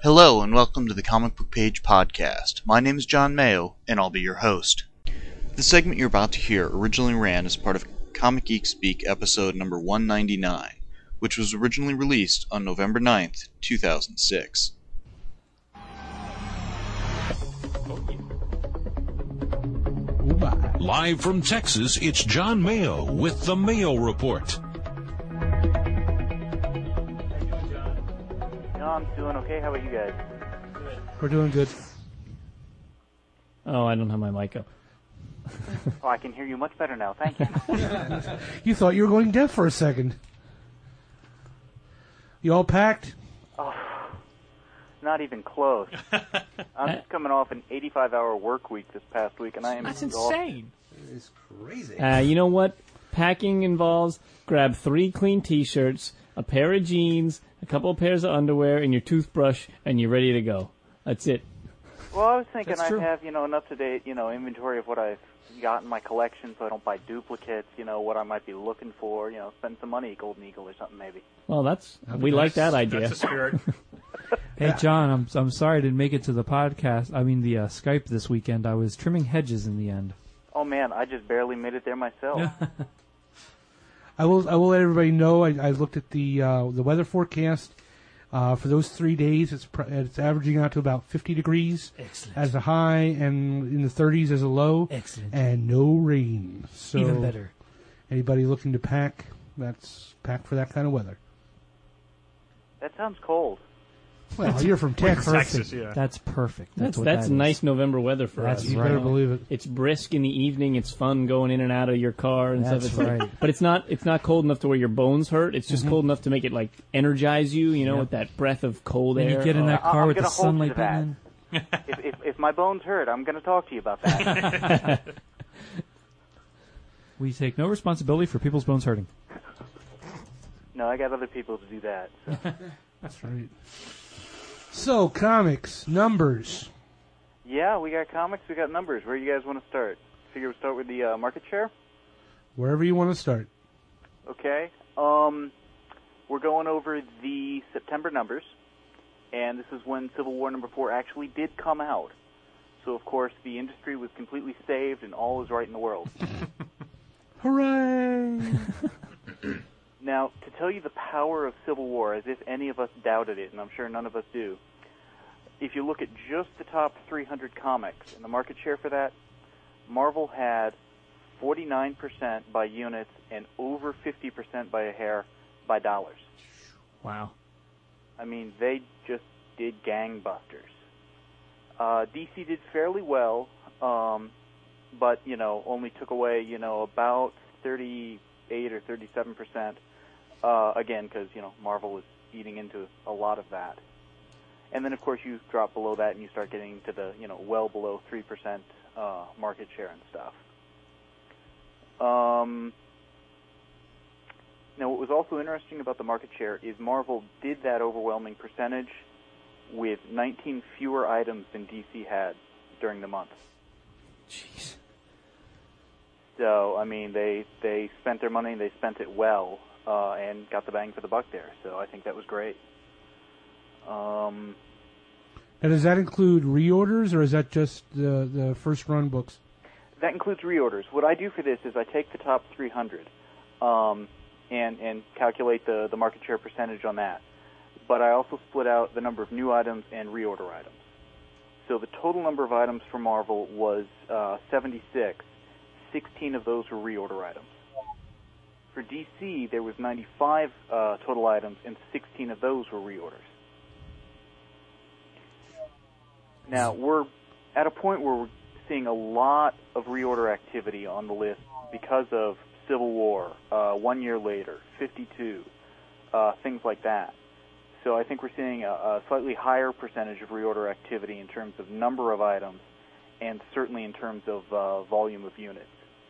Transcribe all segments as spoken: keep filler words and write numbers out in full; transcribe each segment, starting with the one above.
Hello and welcome to the Comic Book Page Podcast. My name is John Mayo, and I'll be your host. The segment you're about to hear originally ran as part of Comic Geek Speak episode number one ninety-nine, which was originally released on November ninth, two thousand six. Live from Texas, it's John Mayo with the Mayo Report. I'm doing okay. How about you guys? We're doing good. Oh, I don't have my mic up. Oh, I can hear you much better now. Thank you. You thought you were going deaf for a second. You all packed? Oh, not even close. I'm just coming off an eighty-five hour work week this past week, and I am That's exhausted. insane. It's crazy. Uh, you know what? Packing involves grab three clean T-shirts, a pair of jeans, a couple of pairs of underwear, and your toothbrush, and you're ready to go. That's it. Well, I was thinking That's I true. have, you know, an up-to-date, you know, inventory of what I've got in my collection, so I don't buy duplicates. You know, what I might be looking for. You know, spend some money at Golden Eagle or something, maybe. Well, that's we like that idea. That's the spirit. Hey, John, I'm I'm sorry I didn't make it to the podcast. I mean, the uh, Skype this weekend. I was trimming hedges in the end. Oh man, I just barely made it there myself. I will. I will let everybody know. I, I looked at the uh, the weather forecast uh, for those three days. It's pr- it's averaging out to about fifty degrees Excellent. as a high, and in the thirties as a low. Excellent. And no rain. So Even better. Anybody looking to pack, that's pack for that kind of weather. That sounds cold. Well, you're from We're in Texas. Texas, yeah. That's perfect. That's, That's what that's that is. nice November weather for That's us. You right. better believe it. It's brisk in the evening. It's fun going in and out of your car and That's stuff. It's like- right. but it's not it's not cold enough to where your bones hurt. It's just cold enough to make it like energize you. You know, Yep. with that breath of cold Then air. you get in Oh. that I- car I'm with the gonna hold you sunlight to that. beating in. if, if if my bones hurt, I'm going to talk to you about that. We take no responsibility for people's bones hurting. No, I got other people to do that. So. That's right. So comics numbers. Yeah, we got comics, we got numbers. Where do you guys want to start? Figure we'll start with the uh, market share? Wherever you want to start. Okay. Um, we're going over the September numbers, and this is when Civil War number four actually did come out. So, of course, the industry was completely saved and all is right in the world. Hooray! Now, to tell you the power of Civil War, as if any of us doubted it, and I'm sure none of us do, if you look at just the top three hundred comics and the market share for that, Marvel had forty-nine percent by units and over fifty percent by a hair by dollars. Wow. I mean, they just did gangbusters. Uh, D C did fairly well, um, but, you know, only took away, you know, about thirty-eight or thirty-seven percent. Uh, again, because, you know, Marvel is eating into a lot of that. And then, of course, you drop below that and you start getting to the, you know, well below three percent uh, market share and stuff. Um, now, what was also interesting about the market share is Marvel did that overwhelming percentage with nineteen fewer items than D C had during the month. Jeez. So, I mean, they, they spent their money, they spent it well, uh, and got the bang for the buck there. So I think that was great. Um, Now, does that include reorders, or is that just the the first run books? that includes reorders. What I do for this is I take the top three hundred um, and, and calculate the, the market share percentage on that. But I also split out the number of new items and reorder items. So the total number of items for Marvel was uh, seventy-six. sixteen of those were reorder items. For D C, there was ninety-five uh, total items, and sixteen of those were reorders. Now, we're at a point where we're seeing a lot of reorder activity on the list because of Civil War, uh, One Year Later, fifty-two, uh, things like that. So I think we're seeing a, a slightly higher percentage of reorder activity in terms of number of items and certainly in terms of uh, volume of units.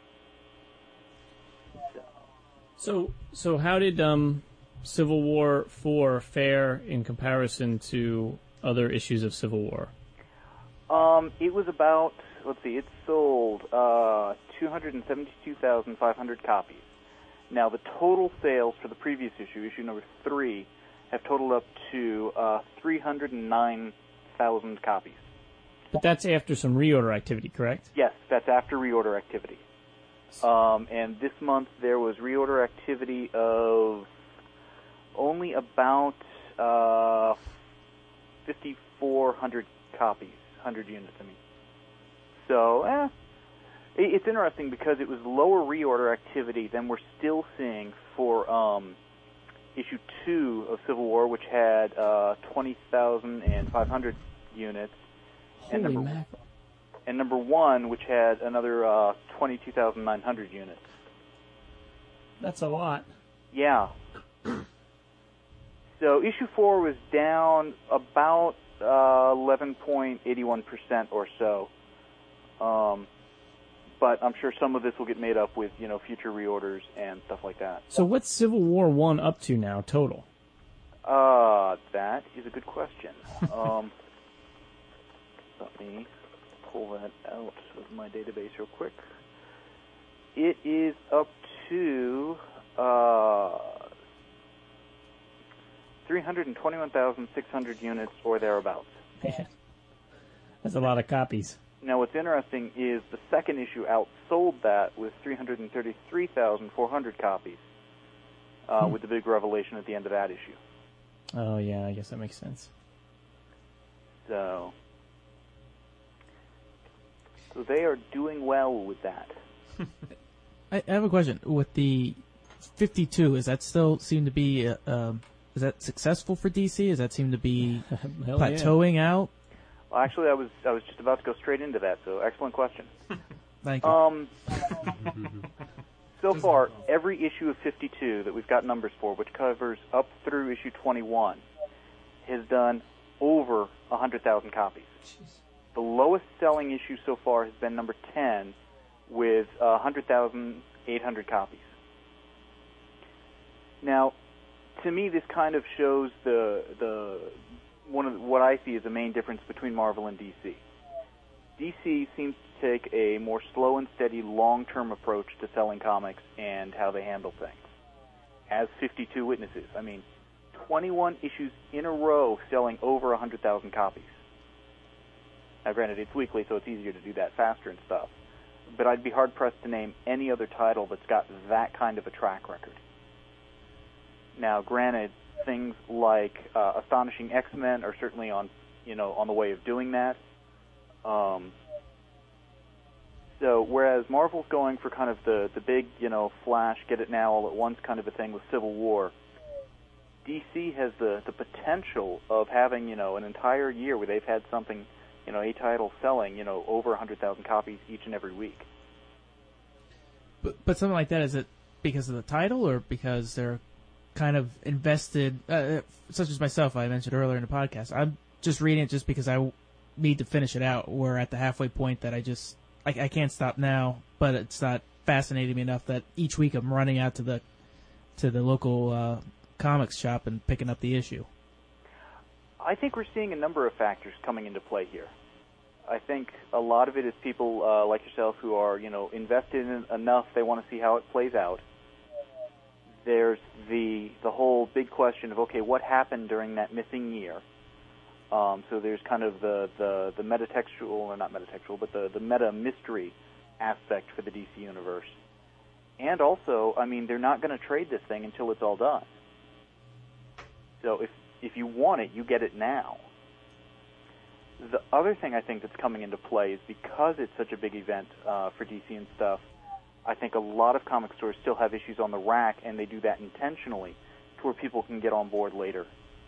So so how did um, Civil War four fare in comparison to other issues of Civil War? Um, it was about, let's see, it sold uh, two hundred seventy-two thousand five hundred copies. Now, the total sales for the previous issue, issue number three, have totaled up to uh, three hundred nine thousand copies. But that's after some reorder activity, correct? Yes, that's after reorder activity. Um, and this month there was reorder activity of only about uh, fifty-four hundred copies, one hundred units, I mean. So, eh, it's interesting because it was lower reorder activity than we're still seeing for um, issue two of Civil War, which had uh, twenty thousand five hundred units. Holy and number, mackerel. And number one, which had another uh, twenty-two thousand nine hundred units. That's a lot. Yeah. So issue four was down about uh, eleven point eight one percent or so. Um, but I'm sure some of this will get made up with, you know, future reorders and stuff like that. So what's Civil War one up to now, total? Uh, that is a good question. um, let me pull that out of my database real quick. It is up to uh, three hundred twenty-one thousand six hundred units or thereabouts. Man, that's a lot of copies. Now, what's interesting is the second issue outsold that with three hundred thirty-three thousand four hundred copies, uh, hmm. with the big revelation at the end of that issue. Oh, yeah, I guess that makes sense. So, so they are doing well with that. I have a question. With the fifty-two, is that still seem to be, uh, um, is that successful for D C? Does that seem to be plateauing yeah. out? Well, actually, I was I was just about to go straight into that, so excellent question. Thank you. Um, so far, every issue of fifty-two that we've got numbers for, which covers up through issue twenty-one, has done over one hundred thousand copies. Jeez. The lowest selling issue so far has been number ten, with uh, one hundred thousand eight hundred copies. Now, to me, this kind of shows the the one of the, what I see as the main difference between Marvel and D C. D C seems to take a more slow and steady, long-term approach to selling comics and how they handle things. As fifty-two witnesses, I mean, twenty-one issues in a row selling over one hundred thousand copies. Now, granted, it's weekly, so it's easier to do that faster and stuff. But I'd be hard-pressed to name any other title that's got that kind of a track record. Now, granted, things like uh, Astonishing X-Men are certainly on, you know, on the way of doing that. Um, so, whereas Marvel's going for kind of the, the big, you know, flash, get it now, all at once kind of a thing with Civil War, D C has the, the potential of having, you know, an entire year where they've had something, you know, a title selling, you know, over one hundred thousand copies each and every week. But, but something like that, is it because of the title or because they're kind of invested, uh, such as myself, I mentioned earlier in the podcast, I'm just reading it just because I need to finish it out. We're at the halfway point that I just, I, I can't stop now, but it's not fascinating me enough that each week I'm running out to the, to the local uh, comics shop and picking up the issue. I think we're seeing a number of factors coming into play here. I think a lot of it is people uh, like yourself who are, you know, invested in it enough they want to see how it plays out. There's the the whole big question of, okay, what happened during that missing year? Um, so there's kind of the, the, the metatextual, or not metatextual, but the, the meta-mystery aspect for the D C universe. And also, I mean, they're not going to trade this thing until it's all done. So if if you want it, you get it now. The other thing I think that's coming into play is because it's such a big event uh, for D C and stuff, I think a lot of comic stores still have issues on the rack, and they do that intentionally to where people can get on board later.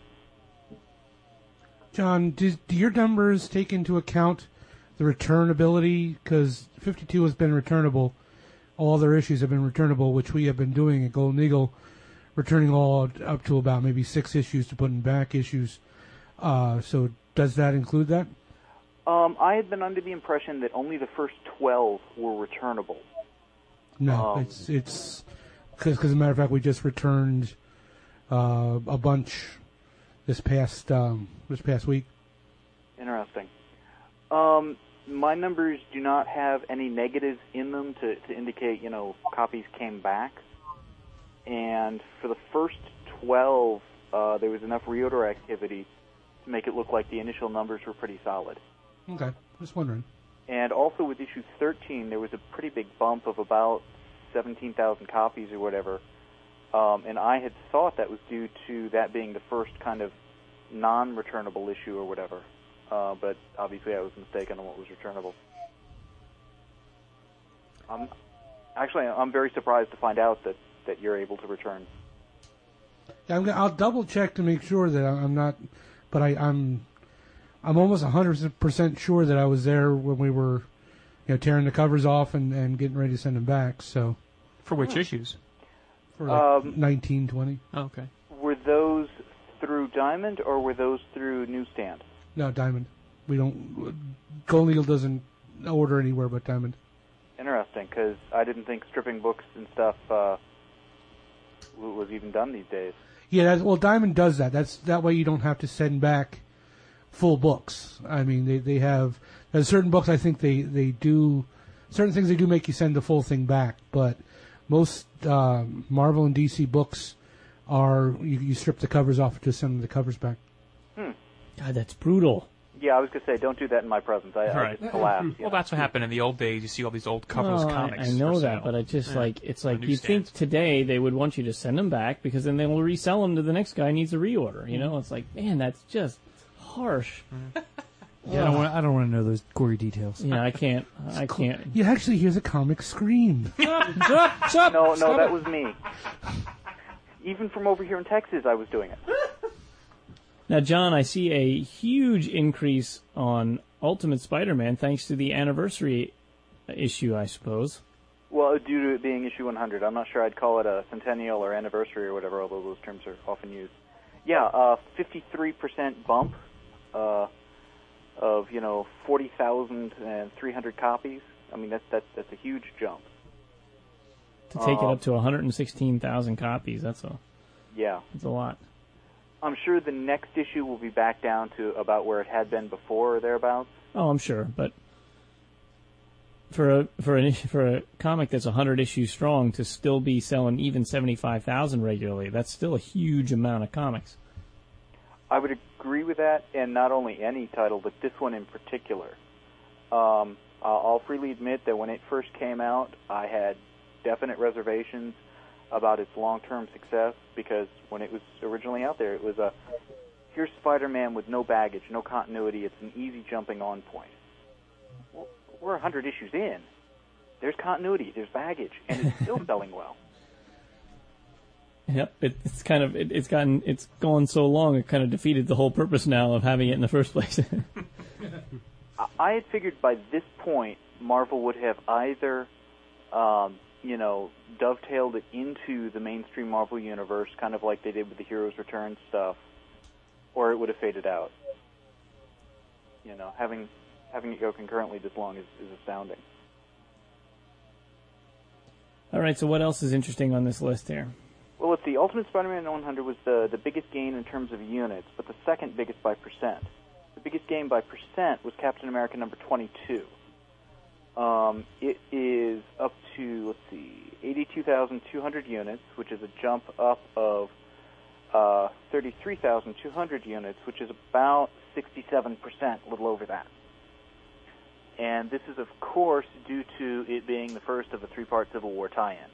John, do, do your numbers take into account the returnability? Because fifty-two has been returnable. All their issues have been returnable, which we have been doing at Golden Eagle, returning all up to about maybe six issues to put in back issues. Uh, so does that include that? Um, I had been under the impression that only the first twelve were returnable. No, um, it's it's because, as a matter of fact, we just returned uh, a bunch this past um, this past week. Interesting. Um, my numbers do not have any negatives in them to, to indicate, you know, copies came back. And for the first twelve uh, there was enough reorder activity to make it look like the initial numbers were pretty solid. Okay, just wondering. And also with issue thirteen, there was a pretty big bump of about seventeen thousand copies or whatever. Um, and I had thought that was due to that being the first kind of non-returnable issue or whatever. Uh, but obviously I was mistaken on what was returnable. Um, actually, I'm very surprised to find out that, that you're able to return. Yeah, I'm, gonna- I'll double check to make sure that I'm not, but I, I'm, I'm almost one hundred percent sure that I was there when we were, you know, tearing the covers off and, and getting ready to send them back. So For which issues? for like Um, nineteen, twenty. Oh, okay. Were those through Diamond or were those through Newsstand? No, Diamond. We don't. Golden Eagle doesn't order anywhere but Diamond. Interesting, because I didn't think stripping books and stuff uh, w- was even done these days. Yeah, that's, well, Diamond does that. That's that way you don't have to send back full books. I mean, they they have there's certain books. I think they they do certain things. They do make you send the full thing back, but most uh, Marvel and D C books are you, you strip the covers off and just send the covers back. Hmm. God, that's brutal. Yeah, I was going to say, don't do that in my presence. I, I Right. just collapse. you Well, know. that's what happened in the old days. You see all these old covers Well, I- comics. I, know for that, sale. but I just Yeah. like it's On like you think newsstands. today they would want you to send them back because then they will resell them to the next guy who needs a reorder. You know, it's like, man, that's just harsh. Yeah, I don't want. I don't want to know those gory details. Yeah, I can't. I can't. You actually hear the comic scream. Stop! Stop! No, no, stop that it. was me. Even from over here in Texas, I was doing it. Now, John, I see a huge increase on Ultimate Spider-Man thanks to the anniversary issue, I suppose. Well, due to it being issue one hundred, I'm not sure I'd call it a centennial or anniversary or whatever, although those terms are often used. Yeah, uh, fifty-three percent bump uh, of, you know, forty thousand three hundred copies. I mean, that's, that's, that's a huge jump. To take it Uh, up to one hundred sixteen thousand copies, that's a Yeah. that's a lot. I'm sure the next issue will be back down to about where it had been before or thereabouts. Oh, I'm sure, but for a for an issue, for a comic that's one hundred issues strong to still be selling even seventy-five thousand regularly, that's still a huge amount of comics. I would agree with that, and not only any title, but this one in particular. Um, I'll I'll freely admit that when it first came out, I had definite reservations about its long-term success, because when it was originally out there, it was a, here's Spider-Man with no baggage, no continuity, it's an easy jumping-on point. Well, we're one hundred issues in. There's continuity, there's baggage, and it's still selling well. Yep, it, it's kind of it, it's gotten it's gone so long it kind of defeated the whole purpose now of having it in the first place. I- I had figured by this point, Marvel would have either, um, you know, dovetailed it into the mainstream Marvel universe, kind of like they did with the Heroes Return stuff, or it would have faded out. You know, having having it go concurrently this long is, is astounding. All right, so what else is interesting on this list here? Well, let's see. Ultimate Spider-Man one hundred was the, the biggest gain in terms of units, but the second biggest by percent. The biggest gain by percent was Captain America number twenty-two. Um, it is up to, let's see, eighty-two thousand two hundred units, which is a jump up of uh, thirty-three thousand two hundred units, which is about sixty-seven percent, a little over that. And this is, of course, due to it being the first of a three-part Civil War tie-in.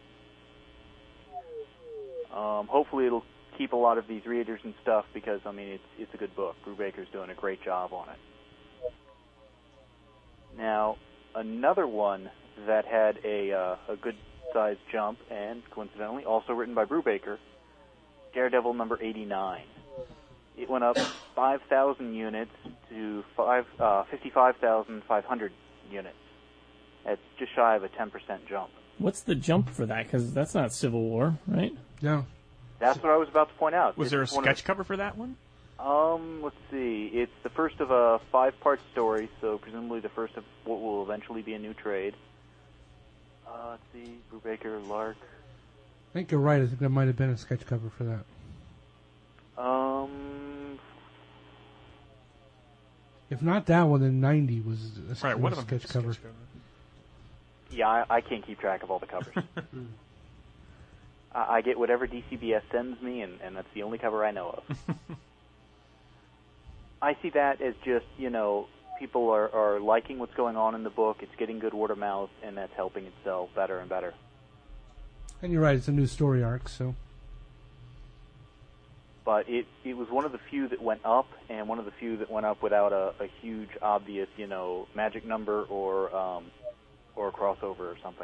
Um, hopefully it'll keep a lot of these readers and stuff, because, I mean, it's it's a good book. Brubaker's doing a great job on it. Now, another one that had a uh, a good-sized jump, and coincidentally also written by Brubaker, Daredevil number eighty-nine. It went up five thousand units to five, uh, fifty-five thousand five hundred units. That's just shy of a ten percent jump. What's the jump for that? Because that's not Civil War, right? No. That's what I was about to point out. Was This there a is one sketch of cover for that one? the- Um, let's see. It's the first of a five-part story, so presumably the first of what will eventually be a new trade. Uh, let's see. Brubaker, Lark. I think you're right. I think there might have been a sketch cover for that. Um, If not that one, then ninety was a, Right, was one a of them sketch cover. yeah, I, I can't keep track of all the covers. I, I get whatever D C B S sends me, and, and that's the only cover I know of. I see that as just, you know, people are, are liking what's going on in the book, it's getting good word of mouth, and that's helping it sell better and better. And you're right, it's a new story arc, so... But it, it was one of the few that went up, and one of the few that went up without a, a huge, obvious, you know, magic number or um, or a crossover or something.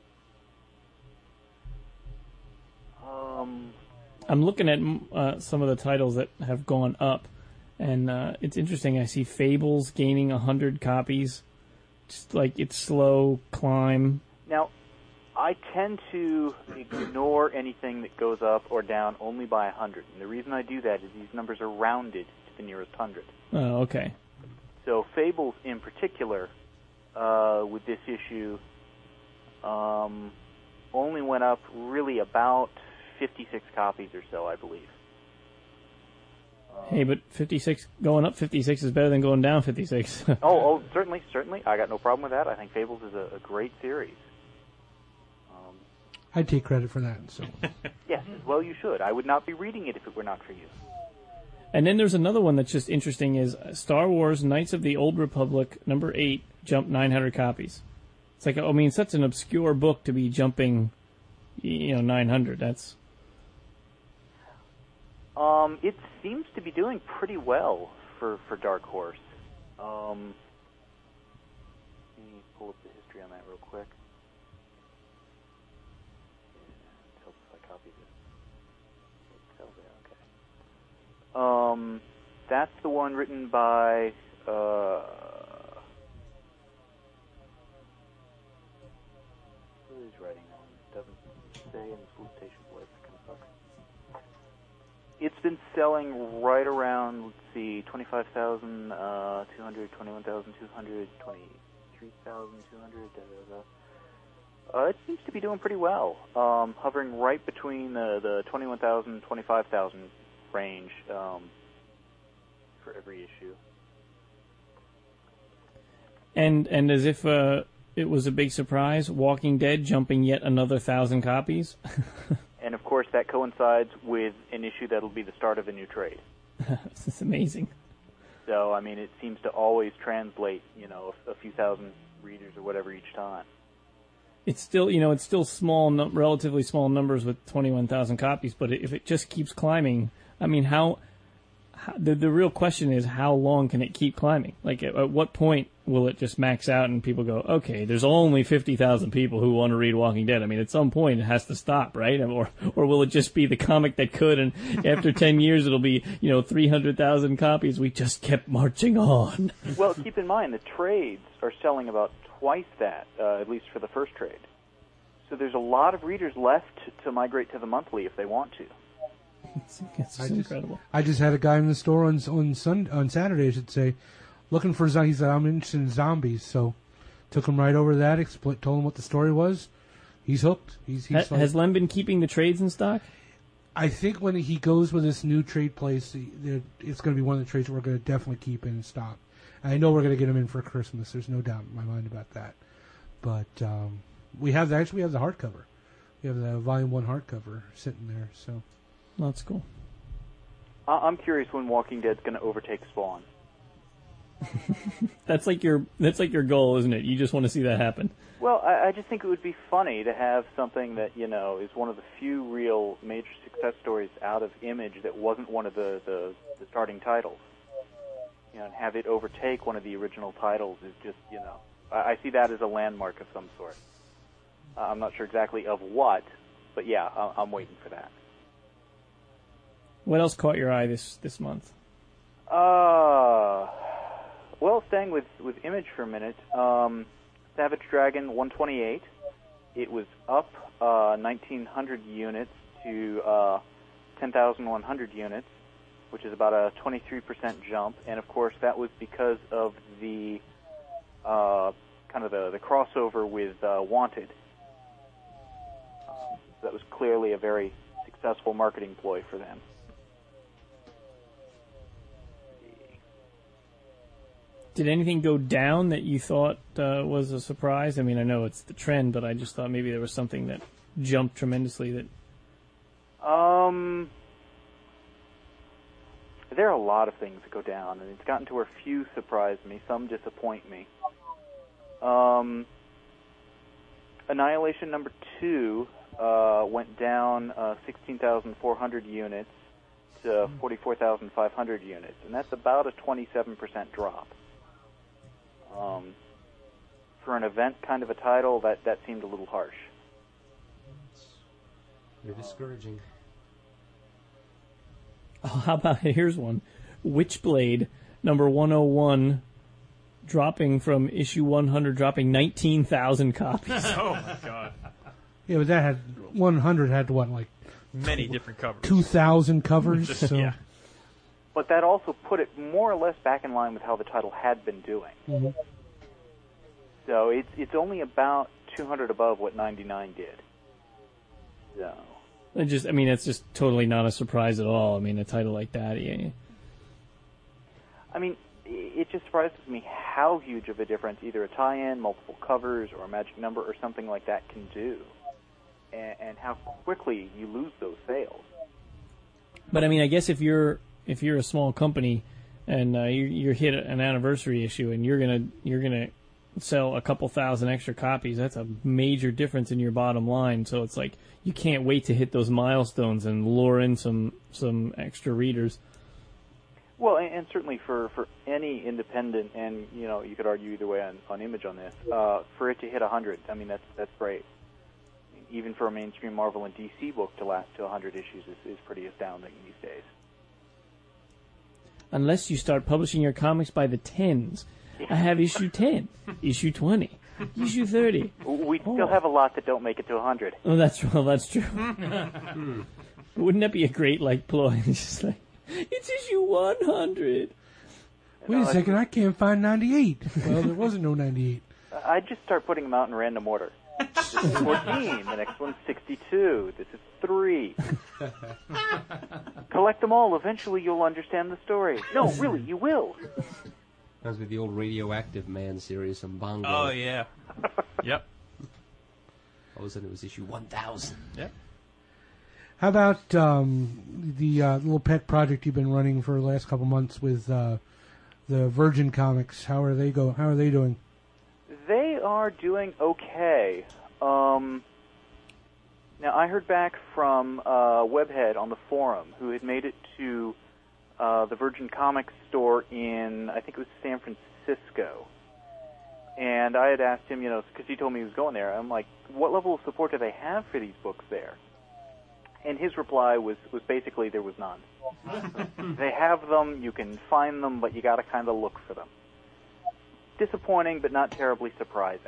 Um, I'm looking at uh, some of the titles that have gone up, and uh, it's interesting. I see Fables gaining one hundred copies. Just like it's slow climb. Now, I tend to ignore anything that goes up or down only by one hundred. And the reason I do that is these numbers are rounded to the nearest one hundred. Oh, okay. So Fables in particular, uh, with this issue, um, only went up really about fifty-six copies or so, I believe. Hey, but fifty-six going up fifty-six is better than going down fifty-six. oh, oh, certainly, certainly. I got no problem with that. I think Fables is a, a great series. I'd take credit for that. So yes, well, you should. I would not be reading it if it were not for you. And then there's another one that's just interesting is Star Wars Knights of the Old Republic, number eight, jumped nine hundred copies. It's like, I mean, such an obscure book to be jumping, you know, nine hundred. That's... Um, it seems to be doing pretty well for, for Dark Horse. Um, let me pull up the history on that real quick. Um, that's the one written by, uh, who is writing that one? It doesn't say in the solicitation boy. It's kind of sucks. It's been selling right around, let's see, twenty-five thousand two hundred, twenty-one thousand two hundred, twenty-three thousand two hundred, da, da, da. Uh, it seems to be doing pretty well, um, hovering right between the, the twenty-one thousand, twenty-five thousand range um, for every issue. And and as if uh, it was a big surprise, Walking Dead jumping yet another thousand copies. And of course that coincides with an issue that'll be the start of a new trade. This is amazing. So, I mean, it seems to always translate, you know, a, a few thousand readers or whatever each time. It's still, you know, it's still small, no, relatively small numbers with twenty-one thousand copies, but if it just keeps climbing, I mean, how, how the, the real question is how long can it keep climbing? Like, at, at what point will it just max out and people go, okay, there's only fifty thousand people who want to read Walking Dead. I mean, at some point it has to stop, right? Or or will it just be the comic that could, and after ten years it'll be, you know, three hundred thousand copies. We just kept marching on. Well, keep in mind, the trades are selling about twice that, uh, at least for the first trade. So there's a lot of readers left to migrate to the monthly if they want to. It's, it's I incredible. Just, I just had a guy in the store on on Sun, on Saturday, I should say, looking for zombies. He said, I'm interested in zombies, so took him right over to that, expl- told him what the story was. He's hooked. He's, he's ha- has Len been keeping the trades in stock? I think when he goes with this new trade place, he, it's going to be one of the trades we're going to definitely keep in stock. And I know we're going to get him in for Christmas. There's no doubt in my mind about that. But um, we have the, actually we have the hardcover. We have the volume one hardcover sitting there. So that's cool. I'm curious when Walking Dead's going to overtake Spawn. That's like your that's like your goal, isn't it? You just want to see that happen. Well, I, I just think it would be funny to have something that, you know, is one of the few real major success stories out of Image that wasn't one of the, the, the starting titles. You know, and have it overtake one of the original titles is just, you know, I, I see that as a landmark of some sort. Uh, I'm not sure exactly of what, but yeah, I, I'm waiting for that. What else caught your eye this, this month? Uh, well, staying with, with Image for a minute, um, Savage Dragon one twenty-eight. It was up uh, nineteen hundred units to uh, ten thousand one hundred units, which is about a twenty-three percent jump. And, of course, that was because of the uh, kind of the, the crossover with uh, Wanted. Um, that was clearly a very successful marketing ploy for them. Did anything go down that you thought uh, was a surprise? I mean, I know it's the trend, but I just thought maybe there was something that jumped tremendously that Um, there are a lot of things that go down, and it's gotten to where few surprise me, some disappoint me. Um, Annihilation number two uh, went down uh, sixteen thousand four hundred units to forty-four thousand five hundred units, and that's about a twenty-seven percent drop. Um, for an event kind of a title, that, that seemed a little harsh. Very discouraging. Oh, how about, here's one. Witchblade, number one oh one, dropping from issue one hundred, dropping nineteen thousand copies. Oh my god. Yeah, but that had one hundred had what, like Many different covers. two thousand covers. So Yeah. But that also put it more or less back in line with how the title had been doing. Mhm. So it's it's only about two hundred above what ninety-nine did. So It just, I mean, it's just totally not a surprise at all. I mean, a title like that, yeah. I mean, i- it just surprises me how huge of a difference either a tie-in, multiple covers, or a magic number or something like that can do, and, and how quickly you lose those sales. But I mean, I guess if you're if you're a small company and uh, you you hit an anniversary issue and you're gonna you're gonna sell a couple thousand extra copies, that's a major difference in your bottom line. So it's like you can't wait to hit those milestones and lure in some some extra readers. Well, and, and certainly for, for any independent, and you know, you could argue either way on, on Image on this, uh, for it to hit one hundred, I mean, that's that's great. Even for a mainstream Marvel and D C book to last to one hundred issues is, is pretty astounding these days. Unless you start publishing your comics by the tens. I have issue ten, issue twenty, issue thirty. We Oh. still have a lot that don't make it to one hundred. Oh, that's well, that's true. Wouldn't that be a great like ploy? It's just like it's issue one hundred. wait a second, I can't find ninety-eight. Well, there wasn't no ninety-eight. I'd just start putting them out in random order. This is fourteen, the next one's sixty-two, this is three. Collect them all, eventually you'll understand the story. No, really, you will. That was with the old Radioactive Man series from Bongo. Oh yeah. Yep. All of a sudden it was issue one thousand. Yep. How about um, the uh, little pet project you've been running for the last couple months with uh, the Virgin Comics? How are they go? How are they doing? They are doing okay. Um, now, I heard back from uh, Webhead on the forum, who had made it to uh, the Virgin Comics store in, I think it was San Francisco. And I had asked him, you know, because he told me he was going there. I'm like, what level of support do they have for these books there? And his reply was, was basically there was none. They have them, you can find them, but you got to kind of look for them. Disappointing, but not terribly surprising.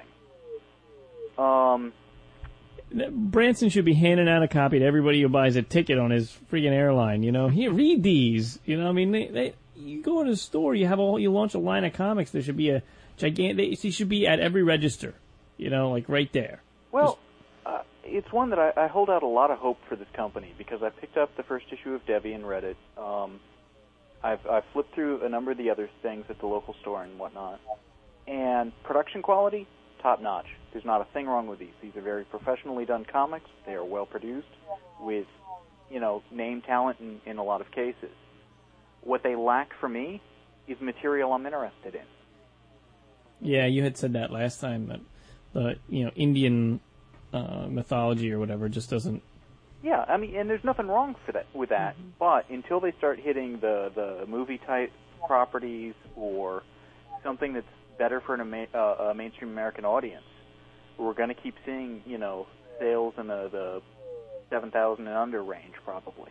Um, Branson should be handing out a copy to everybody who buys a ticket on his freaking airline. You know, here, read these. You know, I mean, they, they you go in a store, you have a you launch a line of comics. There should be a gigantic. They should be at every register. You know, like right there. well, uh, it's one that I, I hold out a lot of hope for this company because I picked up the first issue of Devi and read it. Um, I've, I've flipped through a number of the other things at the local store and whatnot. And production quality, top notch. There's not a thing wrong with these. These are very professionally done comics. They are well produced with, you know, name talent in, in a lot of cases. What they lack for me is material I'm interested in. Yeah, you had said that last time that the you know Indian uh, mythology or whatever just doesn't. Yeah, I mean, and there's nothing wrong for that with that. Mm-hmm. But until they start hitting the the movie type properties or something that's better for an, ama- uh, a mainstream American audience, we're going to keep seeing, you know, sales in the, the seven thousand and under range, probably.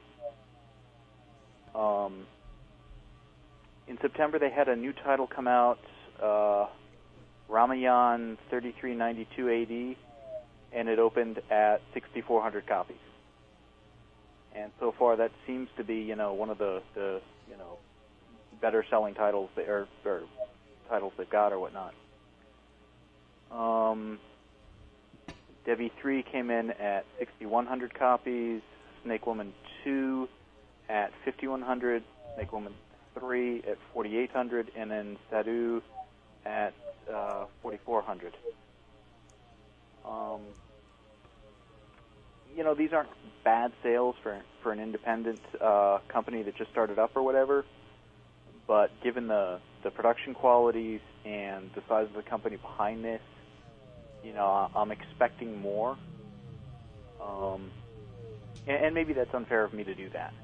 Um, in September, they had a new title come out, uh, Ramayan thirty-three ninety-two A D, and it opened at sixty-four hundred copies. And so far, that seems to be, you know, one of the, the you know, better-selling titles that are, or titles they've got or whatnot. Um, Devi three came in at sixty-one hundred copies, Snake Woman two at fifty-one hundred, Snake Woman three at forty-eight hundred, and then Sadhu at uh, forty-four hundred. Um, you know, these aren't bad sales for for an independent uh, company that just started up or whatever. But given the the production qualities and the size of the company behind this, you know, I- I'm expecting more. Um, and, and maybe that's unfair of me to do that.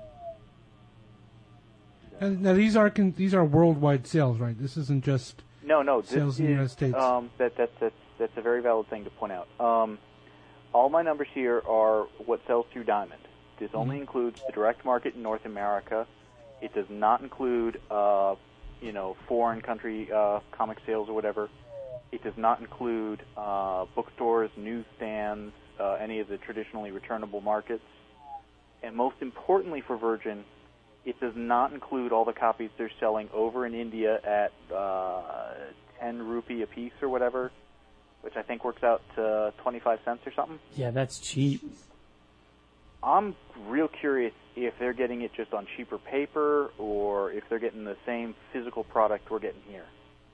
And now these are con- these are worldwide sales, right? This isn't just No, no, this sales in the is, United States. Um, that, that, that's, that's a very valid thing to point out. Um, all my numbers here are what sells through Diamond. This only includes the direct market in North America. It does not include, uh, you know, foreign country uh, comic sales or whatever. It does not include uh, bookstores, newsstands, uh, any of the traditionally returnable markets. And most importantly for Virgin, it does not include all the copies they're selling over in India at uh, ten rupee a piece or whatever, which I think works out to twenty-five cents or something. Yeah, that's cheap. I'm real curious if they're getting it just on cheaper paper or if they're getting the same physical product we're getting here.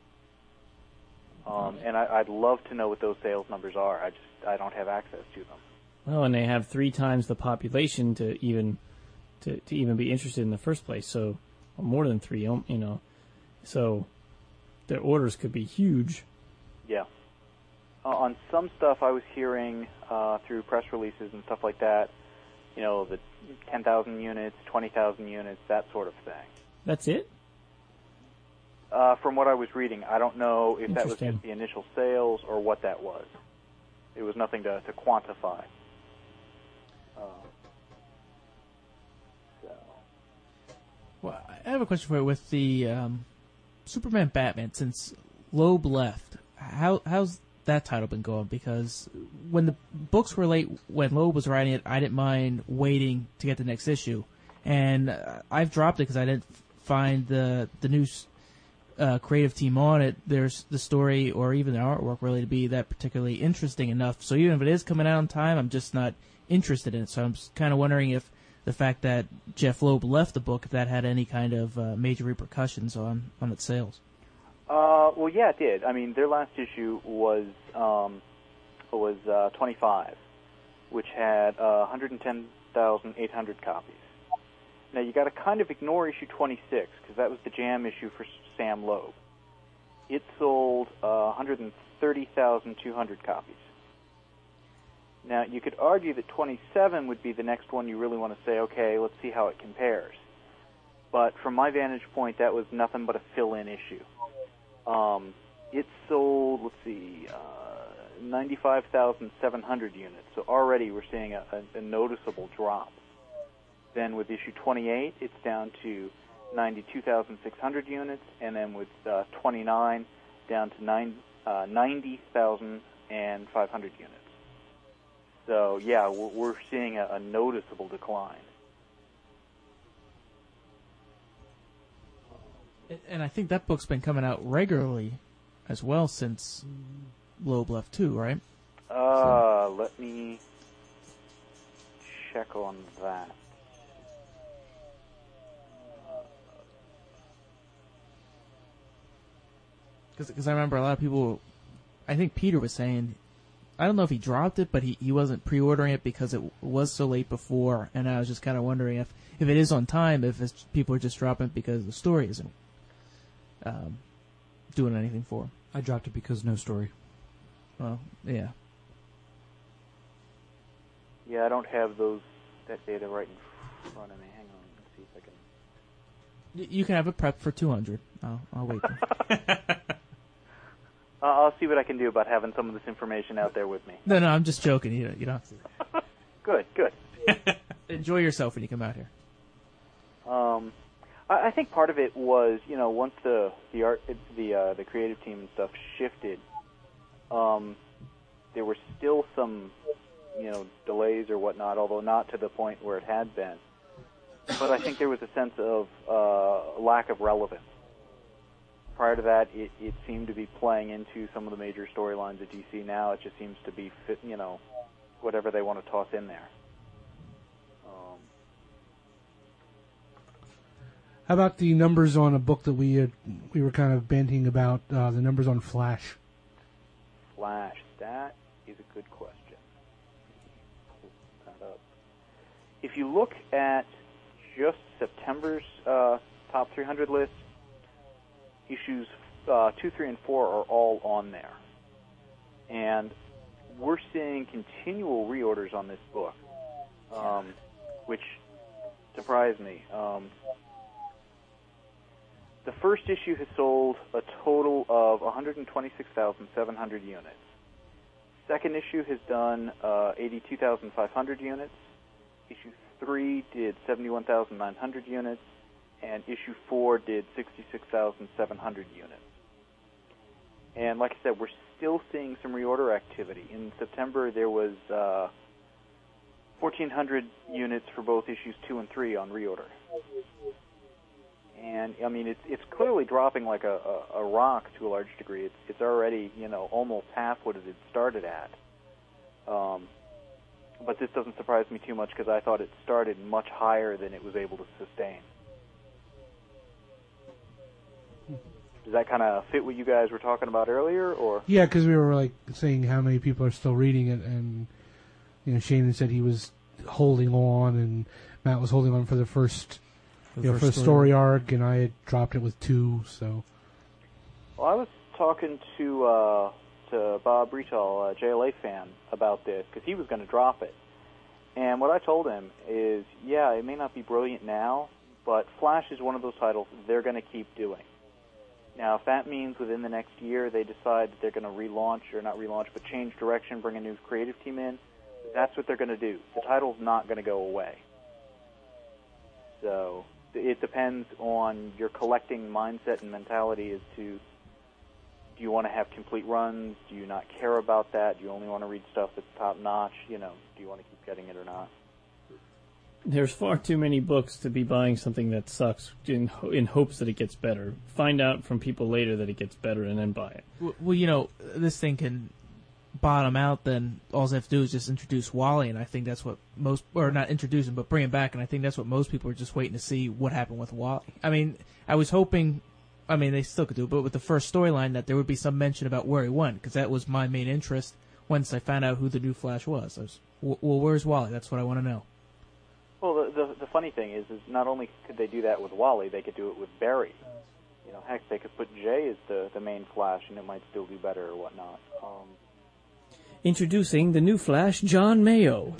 Um, and I, I'd love to know what those sales numbers are. I just I don't have access to them. Well, and they have three times the population to even to, to even be interested in the first place. So, or more than three, you know. So, their orders could be huge. Yeah. Uh, on some stuff, I was hearing uh, through press releases and stuff like that, you know, the ten thousand units, twenty thousand units, that sort of thing. That's it? Uh, from what I was reading, I don't know if that was Interesting. just the initial sales or what that was. It was nothing to, to quantify. Uh, so. Well, I have a question for you with the um, Superman Batman. Since Loeb left, how how's that title been going? Because when the books were late, when Loeb was writing it, I didn't mind waiting to get the next issue, and uh, I've dropped it because I didn't find the the new uh, creative team on it. There's the story or even the artwork really to be that particularly interesting enough. So even if it is coming out on time, I'm just not interested in it. So I'm kind of wondering if the fact that Jeff Loeb left the book, if that had any kind of uh, major repercussions on, on its sales. Uh, well, yeah, it did. I mean, their last issue was um, was uh, twenty-five, which had uh, one hundred ten thousand eight hundred copies. Now, you got to kind of ignore issue twenty-six, because that was the jam issue for Sam Loeb. It sold uh, one hundred thirty thousand two hundred copies. Now, you could argue that twenty-seven would be the next one you really want to say, okay, let's see how it compares. But from my vantage point, that was nothing but a fill-in issue. Um, it sold, let's see, uh, ninety-five thousand seven hundred units. So already we're seeing a, a, a noticeable drop. Then with issue twenty-eight, it's down to ninety-two thousand six hundred units, and then with uh, twenty-nine, down to nine, uh, ninety thousand five hundred units. So, yeah, we're, we're seeing a, a noticeable decline. And I think that book's been coming out regularly as well since Loeb left too, right? Uh, so. Let me check on that. Because I remember a lot of people, I think Peter was saying, I don't know if he dropped it, but he, he wasn't pre-ordering it because it was so late before, and I was just kind of wondering if, if it is on time, if it's, people are just dropping it because the story isn't um, doing anything for them. I dropped it because no story. Well, yeah. Yeah, I don't have those that data right in front of me. Hang on, let's see if I can. Y- you can have it prepped for two hundred. I'll, I'll wait. uh, I'll see what I can do about having some of this information out there with me. No, no, I'm just joking. You, you don't have to. Good, good. Enjoy yourself when you come out here. Um, I, I think part of it was, you know, once the the art, the uh, the creative team and stuff shifted, um, there were still some, you know, delays or whatnot, although not to the point where it had been. But I think there was a sense of uh, lack of relevance. Prior to that, it, it seemed to be playing into some of the major storylines at D C. Now it just seems to be, fit, you know, whatever they want to toss in there. Um, How about the numbers on a book that we had, we were kind of banting about, uh, the numbers on Flash? Flash, that is a good question. if you look at just September's uh, top three hundred list, issues uh, two, three, and four are all on there. And we're seeing continual reorders on this book, um, which surprised me. Um, the first issue has sold a total of one hundred twenty-six thousand seven hundred units. Second issue has done uh, eighty-two thousand five hundred units. Issue three did seventy-one thousand nine hundred units, and issue four did sixty-six thousand seven hundred units. And like I said, we're still seeing some reorder activity. In September, there was uh, fourteen hundred units for both issues two and three on reorder. And I mean, it's it's clearly dropping like a, a, a rock to a large degree. It's it's already, you know, almost half what it had started at. Um, but this doesn't surprise me too much because I thought it started much higher than it was able to sustain. Does that kind of fit what you guys were talking about earlier, or? Yeah, because we were like saying how many people are still reading it, and you know, Shannon said he was holding on, and Matt was holding on for the first, The you know, first for the story. story arc, and I had dropped it with two. So, Well, I was talking to uh, to Bob Bretal, a J L A fan, about this because he was going to drop it. And what I told him is, yeah, it may not be brilliant now, but Flash is one of those titles they're going to keep doing. Now, if that means within the next year they decide that they're going to relaunch, or not relaunch, but change direction, bring a new creative team in, that's what they're going to do. The title's not going to go away. So it depends on your collecting mindset and mentality as to, do you want to have complete runs? Do you not care about that? Do you only want to read stuff that's top-notch? You know, do you want to keep getting it or not? There's far too many books to be buying something that sucks in ho- in hopes that it gets better. Find out from people later that it gets better and then buy it. W- Well, you know, this thing can bottom out, then all they have to do is just introduce Wally, and I think that's what most, or not introduce him, but bring him back, and I think that's what most people are just waiting to see what happened with Wally. I mean, I was hoping, I mean, they still could do it, but with the first storyline, that there would be some mention about where he went, because that was my main interest once I found out who the new Flash was. I was, well, where's Wally? That's what I want to know. Well, the, the the funny thing is, is not only could they do that with Wally, they could do it with Barry. You know, heck, they could put Jay as the, the main Flash, and it might still do better or whatnot. Um, Introducing the new Flash, John Mayo.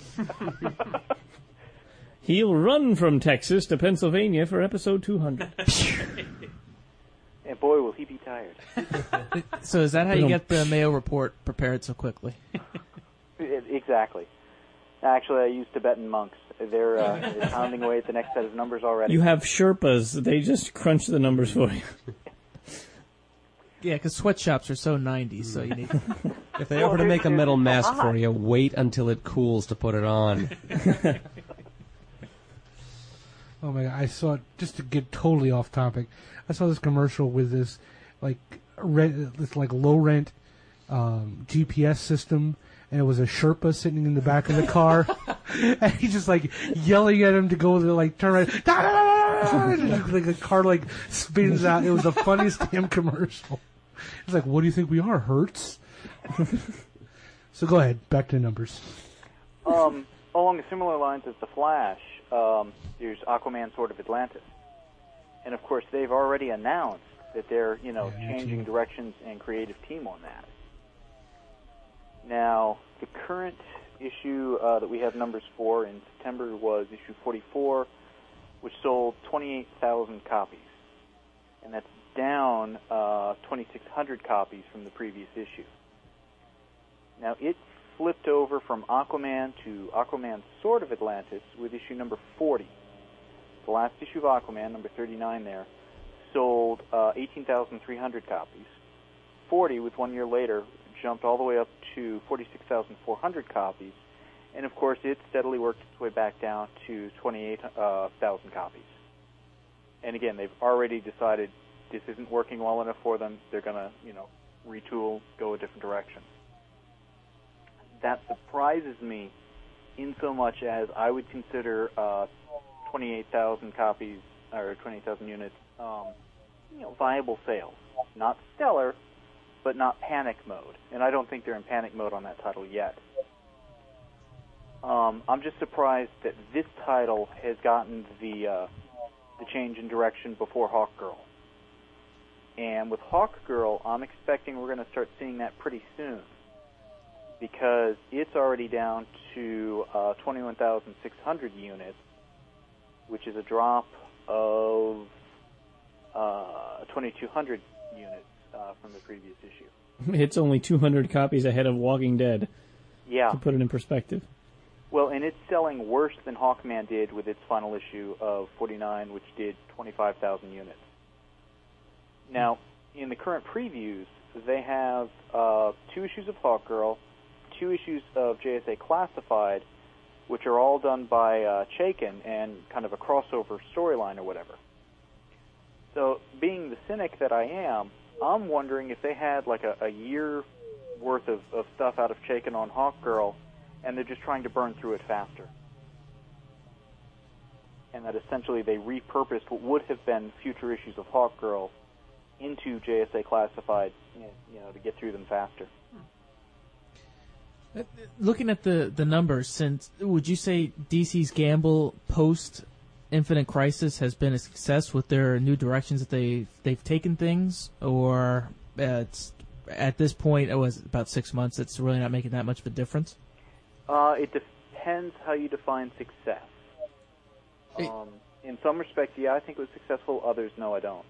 He'll run from Texas to Pennsylvania for episode two hundred. and boy, will he be tired. So is that how you get the Mayo report prepared so quickly? Exactly. Actually, I use Tibetan monks. They're, uh, they're pounding away at the next set of numbers already. You have Sherpas. They just crunch the numbers for you. Yeah, because sweatshops are so nineties, so you need... If they offer to make a metal mask for you, wait until it cools to put it on. oh my God, I saw it, just to get totally off topic, I saw this commercial with this like rent, this like low rent um, G P S system, and it was a Sherpa sitting in the back of the car, and he's just like yelling at him to go to like turn right, da, da, da, da, da, like the car like spins out. It was the funniest damn commercial. It's like, what do you think we are, Hertz? So go ahead, back to the numbers. Um, along the similar lines as the Flash, um, there's Aquaman, Sword of Atlantis, and of course they've already announced that they're, you know, Yeah, changing too. directions and creative team on that. Now, the current issue uh, that we have numbers for in September was issue forty-four, which sold twenty-eight thousand copies, and that's down uh, twenty-six hundred copies from the previous issue. Now, it flipped over from Aquaman to Aquaman Sword of Atlantis with issue number forty. The last issue of Aquaman, number thirty-nine there, sold uh, eighteen thousand three hundred copies. forty, with one year later, jumped all the way up to forty-six thousand four hundred copies. And, of course, it steadily worked its way back down to twenty-eight thousand copies. And, again, they've already decided this isn't working well enough for them. They're going to, you know, retool, go a different direction. That surprises me in so much as I would consider uh, twenty-eight thousand copies, or twenty-eight thousand units, um, you know, viable sales. Not stellar, but not panic mode. And I don't think they're in panic mode on that title yet. Um, I'm just surprised that this title has gotten the uh, the change in direction before Hawkgirl. And with Hawkgirl, I'm expecting we're going to start seeing that pretty soon, because it's already down to uh, twenty-one thousand six hundred units, which is a drop of uh, twenty-two hundred units uh, from the previous issue. It's only two hundred copies ahead of Walking Dead. Yeah. To put it in perspective. Well, and it's selling worse than Hawkman did with its final issue of forty-nine, which did twenty-five thousand units. Now, in the current previews, they have uh, two issues of Hawkgirl, two issues of J S A Classified, which are all done by uh, Chaykin and kind of a crossover storyline or whatever. So, being the cynic that I am, I'm wondering if they had like a, a year worth of, of stuff out of Chaykin on Hawkgirl, and they're just trying to burn through it faster. And that essentially they repurposed what would have been future issues of Hawkgirl into J S A Classified, you know, to get through them faster. Looking at the, the numbers, since would you say D C's gamble post Infinite Crisis has been a success with their new directions that they they've taken things, or uh, it's at this point it was about six months? It's really not making that much of a difference. Uh, it depends how you define success. Um, in some respects, yeah, I think it was successful. Others, no, I don't.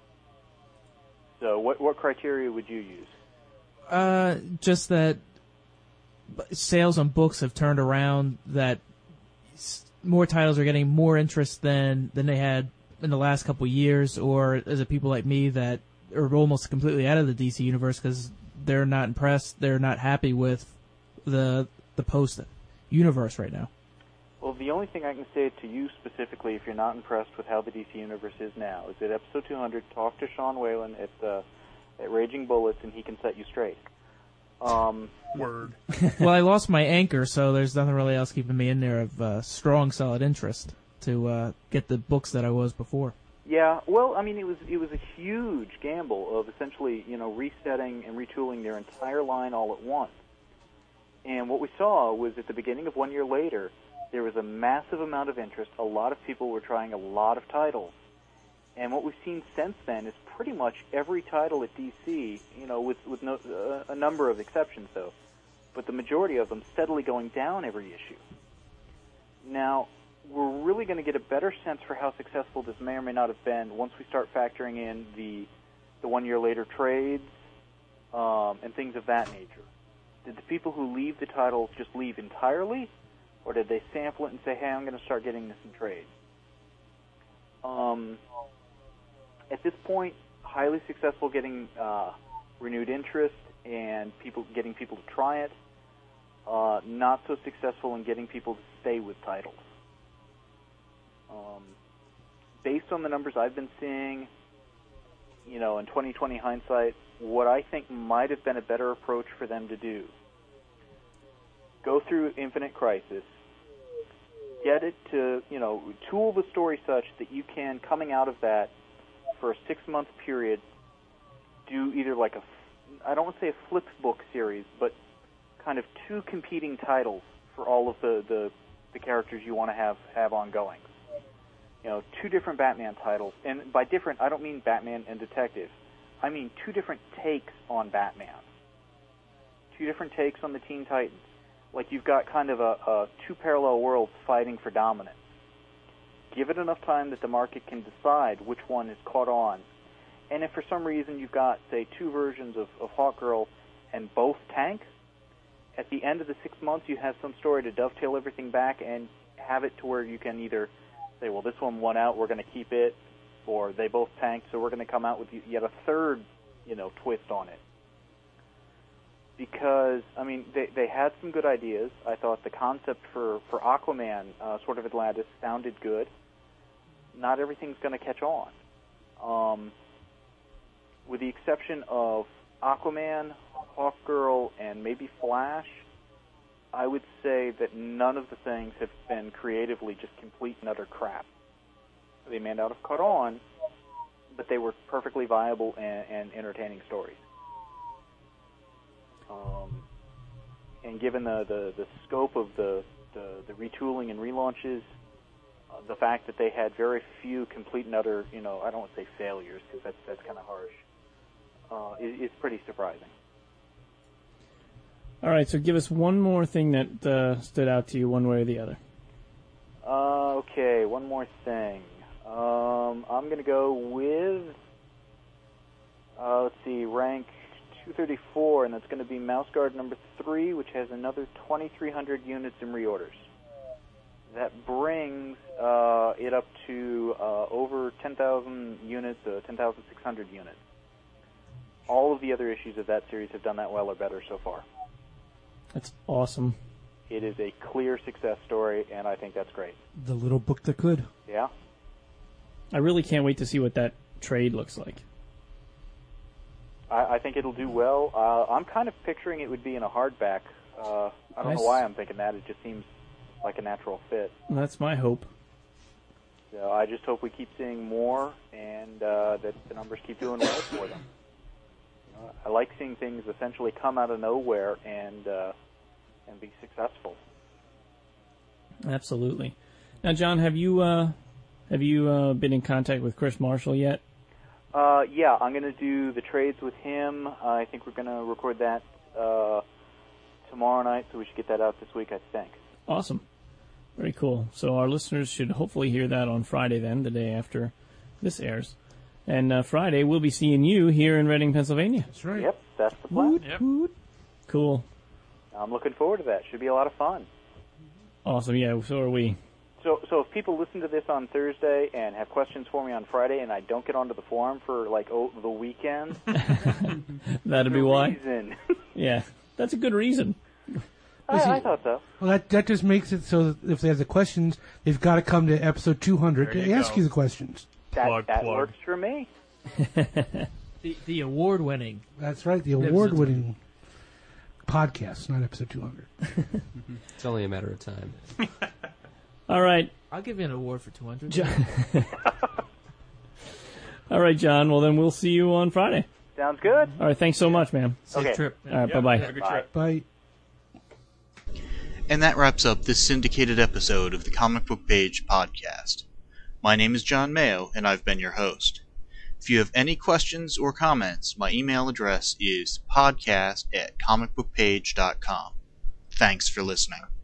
So, what what criteria would you use? Uh, just that sales on books have turned around. That more titles are getting more interest than than they had in the last couple of years, or is it people like me that are almost completely out of the D C universe because they're not impressed, they're not happy with the the post universe right now? Well, the only thing I can say to you specifically, if you're not impressed with how the D C universe is now, is at episode two hundred, talk to Sean Whalen at uh, at Raging Bullets, and he can set you straight. Um, Word. Well, I lost my anchor, so there's nothing really else keeping me in there of uh, strong, solid interest to uh, get the books that I was before. Yeah, well, I mean, it was it was a huge gamble of essentially, you know, resetting and retooling their entire line all at once. And what we saw was at the beginning of one year later, there was a massive amount of interest. A lot of people were trying a lot of titles. And what we've seen since then is pretty much every title at D C, you know, with, with no, uh, a number of exceptions, though, but the majority of them steadily going down every issue. Now, we're really going to get a better sense for how successful this may or may not have been once we start factoring in the, the one-year-later trades um, and things of that nature. Did the people who leave the titles just leave entirely? Or did they sample it and say, hey, I'm going to start getting this in trade? Um, at this point, highly successful getting uh, renewed interest and people getting people to try it. Uh, not so successful in getting people to stay with titles. Um, based on the numbers I've been seeing, you know, in twenty twenty hindsight, what I think might have been a better approach for them to do, go through Infinite Crisis, get it to, you know, tool the story such that you can, coming out of that for a six-month period, do either like a, I don't want to say a flip book series, but kind of two competing titles for all of the, the, the characters you want to have, have ongoing. You know, two different Batman titles. And by different, I don't mean Batman and Detective. I mean two different takes on Batman. Two different takes on the Teen Titans. Like you've got kind of a, a two parallel worlds fighting for dominance. Give it enough time that the market can decide which one is caught on. And if for some reason you've got, say, two versions of, of Hawkgirl and both tank, at the end of the six months you have some story to dovetail everything back and have it to where you can either say, well, this one won out, we're going to keep it, or they both tanked, so we're going to come out with yet a third, you know, twist on it. Because, I mean, they they had some good ideas. I thought the concept for, for Aquaman, uh, Sword of Atlantis, sounded good. Not everything's going to catch on. Um, with the exception of Aquaman, Hawkgirl, and maybe Flash, I would say that none of the things have been creatively just complete and utter crap. They may not have caught on, but they were perfectly viable and, and entertaining stories. Um, and given the, the, the scope of the, the, the retooling and relaunches, uh, the fact that they had very few complete and utter, you know, I don't want to say failures because that's, that's kind of harsh, uh, is, is pretty surprising. All right, so give us one more thing that uh, stood out to you one way or the other. Uh, okay, one more thing. Um, I'm going to go with, uh, let's see, rank two thirty-four, and that's going to be Mouse Guard number three, which has another twenty-three hundred units in reorders. That brings uh, it up to uh, over ten thousand units, uh, ten thousand six hundred units. All of the other issues of that series have done that well or better so far. That's awesome. It is a clear success story, and I think that's great. The little book that could. Yeah? I really can't wait to see what that trade looks like. I, I think it'll do well. Uh, I'm kind of picturing it would be in a hardback. Uh, I don't Nice. know why I'm thinking that. It just seems like a natural fit. That's my hope. So I just hope we keep seeing more and uh, that the numbers keep doing well for them. Uh, I like seeing things essentially come out of nowhere and uh, and be successful. Absolutely. Now, John, have you uh, have you uh, been in contact with Chris Marshall yet? Uh, yeah, I'm going to do the trades with him. Uh, I think we're going to record that uh, tomorrow night, so we should get that out this week, I think. Awesome. Very cool. So our listeners should hopefully hear that on Friday then, the day after this airs. And uh, Friday, we'll be seeing you here in Reading, Pennsylvania. That's right. Yep, that's the plan. Woot, Yep. woot. Cool. I'm looking forward to that. Should be a lot of fun. Awesome. Yeah, so are we. So, so if people listen to this on Thursday and have questions for me on Friday, and I don't get onto the forum for like oh, the weekend, That'd be the why. reason. Yeah, that's a good reason. I, I thought so. Well, that that just makes it so that if they have the questions, they've got to come to episode two hundred There to you ask go. you the questions. That, Plug, that plug. works for me. The the award winning. That's right, the Episode award-winning podcast, not episode two hundred. It's only a matter of time. All right. I'll give you an award for two hundred. John. All right, John. Well, then we'll see you on Friday. Sounds good. All right. Thanks so much, man. Safe Okay. trip. All right. Yeah, Bye-bye. Have a good Bye. trip. Bye. And that wraps up this syndicated episode of the Comic Book Page podcast. My name is John Mayo, and I've been your host. If you have any questions or comments, my email address is podcast at comic book page dot com. Thanks for listening.